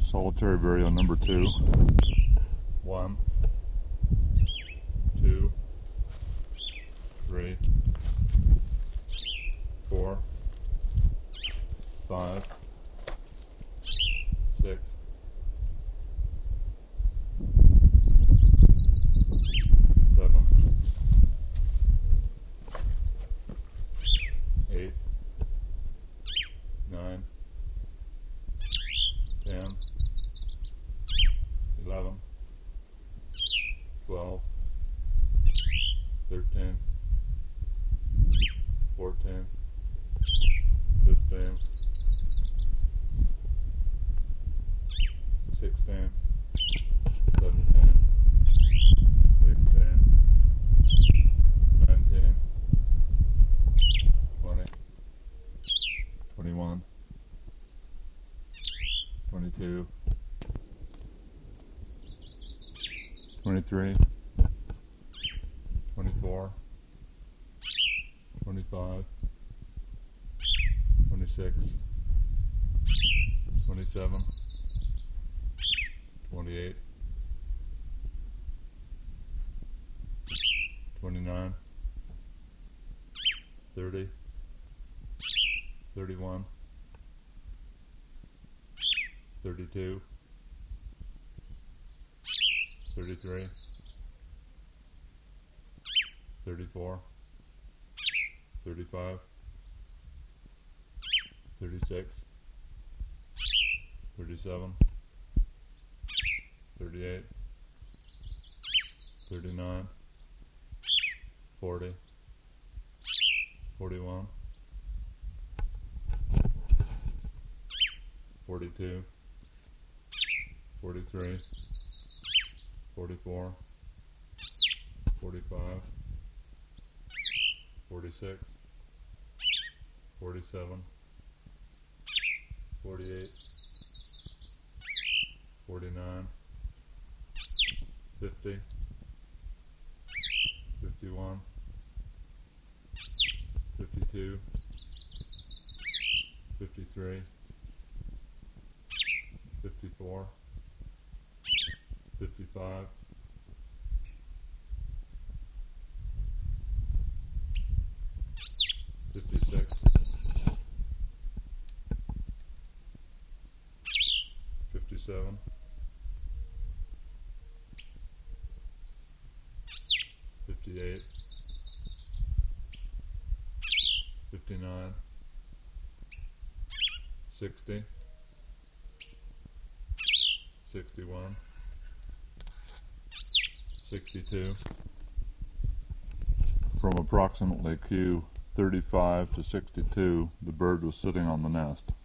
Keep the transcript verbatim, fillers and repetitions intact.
Solitary burial number two. One, two, three, four, five, six, seven, eight, nine, ten, eleven, twelve, thirteen, fourteen, fifteen, sixteen, seventeen, eighteen, nineteen, twenty, twenty-one, twenty-two, twenty-three, twenty-four, twenty-five, twenty-six, twenty-seven, twenty-eight, twenty-nine, thirty, thirty-one, thirty-two, thirty-three, thirty-four, thirty-five, thirty-six, thirty-seven, thirty-eight, thirty-nine, forty, forty-one, forty-two, forty-three, forty-four, forty-five, forty-six, forty-seven, forty-eight, forty-nine, fifty, fifty-one, fifty-two, fifty-three, fifty-four, fifty-five, fifty-six, fifty-seven, fifty-eight, fifty-nine, sixty, sixty-one, sixty-two. From approximately Q thirty-five to sixty-two, the bird was sitting on the nest.